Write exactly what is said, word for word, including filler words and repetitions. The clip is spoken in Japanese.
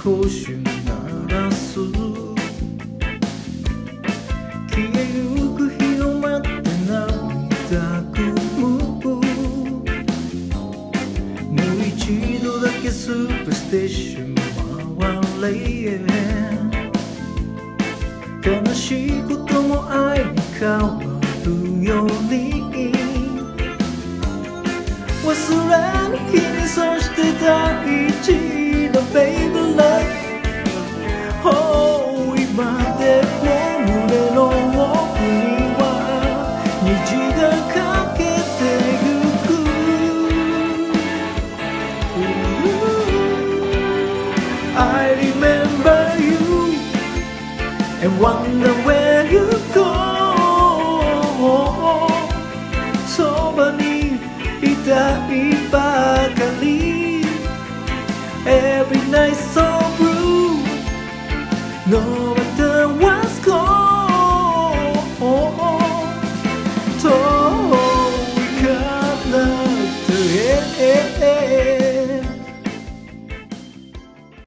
少し鳴らす消えゆく日を待って涙ぐむもう一度だけスープステーション回れ悲しいことも愛に変わるように忘れぬ君そして大事な Baby Love Oh 今でも胸の奥には虹がかけてゆく I remember you and wonder where you go そばにいたいばかり Every night so blue No